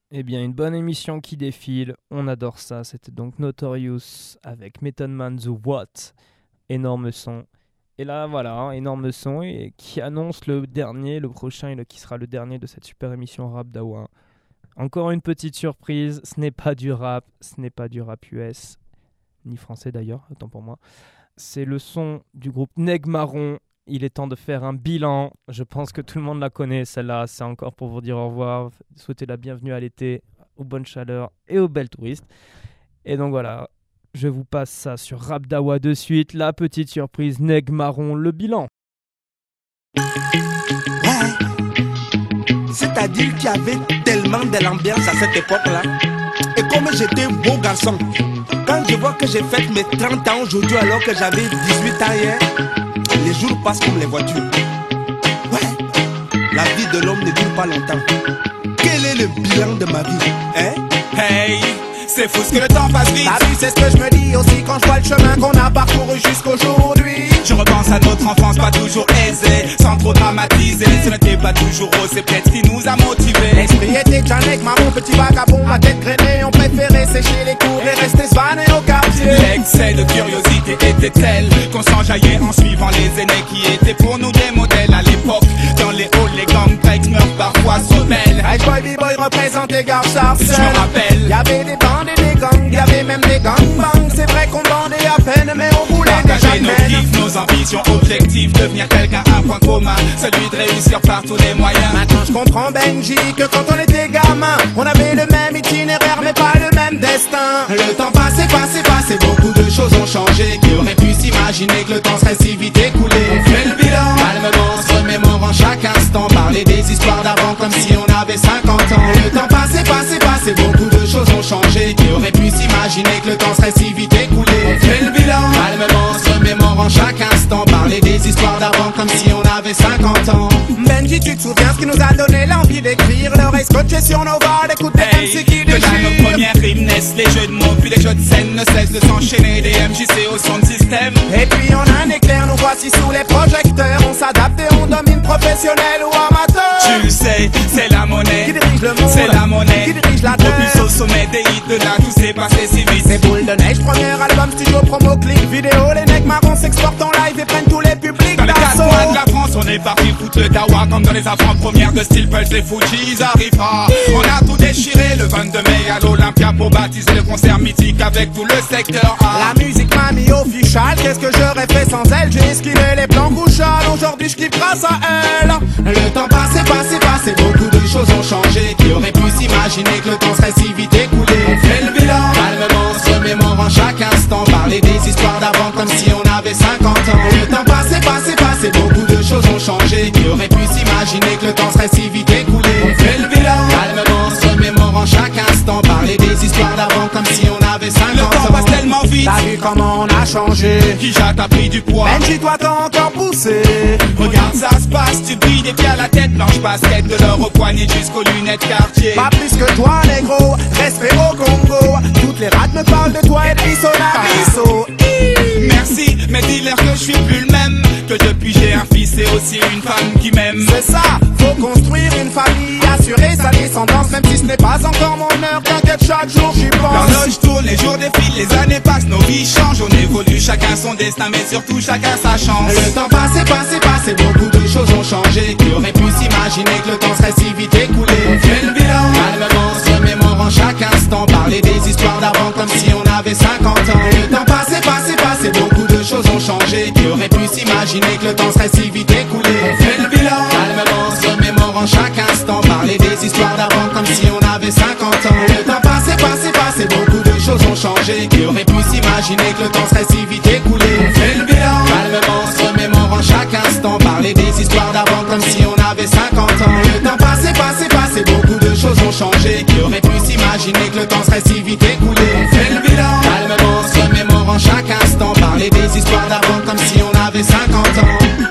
Eh bien, une bonne émission qui défile, on adore ça. C'était donc Notorious avec Method Man The What, énorme son. Et là, voilà, énorme son et qui annonce le prochain, qui sera le dernier de cette super émission Rap Dawa. Encore une petite surprise, ce n'est pas du rap US, ni français d'ailleurs, autant pour moi. C'est le son du groupe Neg Marron. Il est temps de faire un bilan. Je pense que tout le monde la connaît, celle-là. C'est encore pour vous dire au revoir, souhaiter la bienvenue à l'été, aux bonnes chaleurs et aux belles touristes. Et donc voilà, je vous passe ça sur Rap Dawa de suite. La petite surprise, Neg Marron, le bilan. C'est-à-dire qu'il y avait tellement de l'ambiance à cette époque-là. Et comme j'étais beau garçon, quand je vois que j'ai fait mes 30 ans aujourd'hui alors que j'avais 18 ans hier, les jours passent comme les voitures. Ouais, la vie de l'homme ne dure pas longtemps. Quel est le bilan de ma vie, hein? Hey, c'est fou ce que le temps passe vite. T'as vu, c'est ce que je me dis aussi quand je vois le chemin qu'on a parcouru jusqu'aujourd'hui. Je repense à notre enfance pas toujours aisée, sans trop dramatiser. Ce n'était pas toujours rose, c'est peut-être ce qui nous a motivés. L'esprit était Janek, marron, petit vagabond, la tête grainée. On préférait sécher les cours et rester svané au quartier. L'excès de curiosité était tel qu'on s'enjaillait en suivant les aînés qui étaient pour nous des modèles à l'époque. Dans les halls, les gang breaks meurent parfois se rebellent. Hey boy, b-boy représentait Gare Sarcelles. Je me rappelle, y'avait des bandes et des gangs, y'avait même des gangbangs. C'est vrai qu'on bandait à peine, mais on voulait partager nos kiffs, nos ambitions, objectifs, devenir quelqu'un, un point commun, celui de réussir par tous les moyens. Maintenant je comprends Benji que quand on était gamin, on avait le même itinéraire mais pas le même destin. Le temps passé, beaucoup de choses ont changé. Qui aurait pu s'imaginer que le temps serait si vite écoulé? On fait le bilan, calmement, se remémorant chaque instant, parler des histoires d'avant comme si on avait 50 ans. Le temps passé, beaucoup de choses ont changé. Qui aurait pu s'imaginer que le temps serait si vite écoulé? On fait le bilan, calmement, se remémorant chaque instant, parler des histoires d'avant comme si on avait 50 ans. Benji, tu te souviens ce qui nous a donné l'envie d'écrire? L'oreille scotchée sur nos balles, écoutez MC qui déchire. Déjà nos premières rimes naissent, les jeux de mots puis les jeux de scène ne cessent de s'enchaîner. Des MJC au son de système. Et puis on a un éclair, nous voici sous les projecteurs. On s'adapte et on domine, professionnel ou amateur. Tu le sais, c'est la monnaie qui dirige le monde, c'est la monnaie qui dirige la terre. Au plus au sommet des hits, de là tout s'est passé si vite. C'est Boule de Neige, premier album, studio, promo, clip, vidéo. Les Neg Marron s'exportent en live et prennent tous les publics. Dans les 4 coins de la France, on est parti foutre le dawa. Comme dans les avant-premières de Steel Pulse et Fuji, ils arrivent pas. On a tout déchiré le 22 mai à l'Olympia pour baptiser le concert mythique avec tout le secteur A. La musique m'a mis official, qu'est-ce que j'aurais fait sans elle? J'ai esquivé les plans couchales, aujourd'hui je kiffe grâce à elle. Le temps passé, beaucoup de choses ont changé. Qui aurait pu s'imaginer que le temps serait si vite écoulé? On fait le bilan, calmement, se remémorant chaque instant, parler des histoires d'avant comme si on avait 50 ans. Le temps passé, beaucoup de choses ont changé. Qui aurait pu s'imaginer que le temps serait si vite écoulé? On fait le bilan, calmement, se remémorant chaque instant, parler des histoires d'avant comme si on avait 50 ans. Le temps passe tellement vite, t'as vu comment on a changé? Kija t'a pris du poids, Benji toi t'as encore poussé. Regarde ça se passe, tu brilles des pieds à la tête, blanche basket de l'or au poignet jusqu'aux lunettes quartier. Pas plus que toi négro, respect au Congo. Toutes les rats me parlent de toi et puis Sonabiso. Merci, mais dis-leur que je suis plus le même. Que depuis j'ai un fils et aussi une femme qui m'aime. C'est ça, faut construire une famille, assurer sa descendance. Même si ce n'est pas encore mon heure, t'inquiète chaque jour j'y pense. L'horloge tourne, les jours défilent, les années passent, nos vies changent. On évolue, chacun son destin mais surtout chacun sa chance. Le temps passé, beaucoup de choses ont changé. Qui aurait pu s'imaginer que le temps serait si vite écoulé? On fait le bilan, calmement, se remémorant chaque instant, parler des histoires d'avant comme si on avait 50 ans. Le temps passé, beaucoup de choses ont changé. Qui aurait pu s'imaginer que le temps serait si vite écoulé? On fait le bilan, calmement, se remémorant chaque instant, parler des histoires d'avant comme si on avait 50 ans. Le temps passé, beaucoup de choses ont changé. Qui aurait pu s'imaginer que le temps serait si vite écoulé? On fait le bilan, calmement, se remémorant chaque instant, parler des histoires d'avant comme si on avait 50 ans. Le temps passé, beaucoup de choses ont changé. Qui aurait pu s'imaginer que le temps serait si vite écoulé? On fait le bilan, calmement, se remémorant chaque instant, parler des histoires d'avant comme si on avait 50 ans.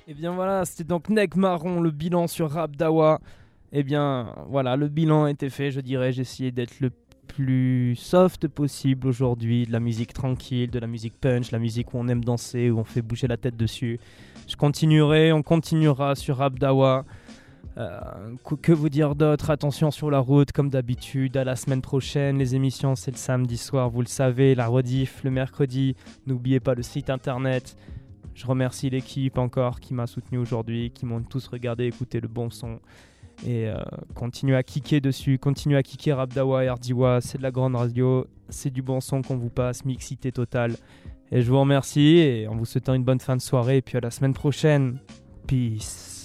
Et bien voilà, c'était donc Neg Marron, le bilan sur Rap Dawa. Et bien voilà, le bilan a été fait, je dirais. J'ai essayé d'être le plus soft possible aujourd'hui, de la musique tranquille, de la musique punch, la musique où on aime danser, où on fait bouger la tête dessus. Je continuerai, on continuera sur Rap Dawa. Que vous dire d'autre? Attention sur la route, comme d'habitude. À la semaine prochaine, les émissions c'est le samedi soir, vous le savez, la rediff le mercredi. N'oubliez pas le site internet. Je remercie l'équipe encore qui m'a soutenu aujourd'hui, qui m'ont tous regardé, écouté le bon son. Et continuez à kicker dessus, continuez à kicker Rap Dawa et RDiwa, c'est de la grande radio, c'est du bon son qu'on vous passe, mixité totale. Et je vous remercie et en vous souhaitant une bonne fin de soirée et puis à la semaine prochaine. Peace.